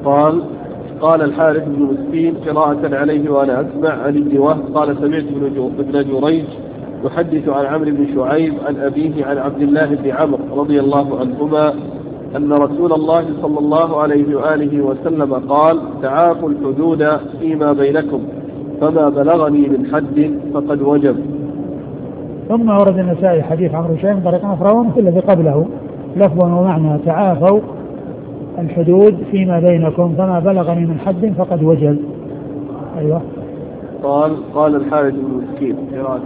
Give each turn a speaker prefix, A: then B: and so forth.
A: قال الحارث بن مسكين قراءة عليه وأنا أسمع عن ابن وهب قال سمعت ابن جريج يحدث عن عمرو بن شعيب عن أبيه عن عبد الله بن عمرو رضي الله عنهما أن رسول الله صلى الله عليه وآله وسلم قال تعافوا الحدود فيما بينكم فما بلغني من حد فقد وجب.
B: ثم ورد النسائي حديث عمرو بن شعيب طريق أخرى مثل الذي قبله لفظا ومعنى تعافوا الحدود فيما بينكم فما بلغني من حد فقد وجب. أيوة.
A: قال الحارث بن مسكين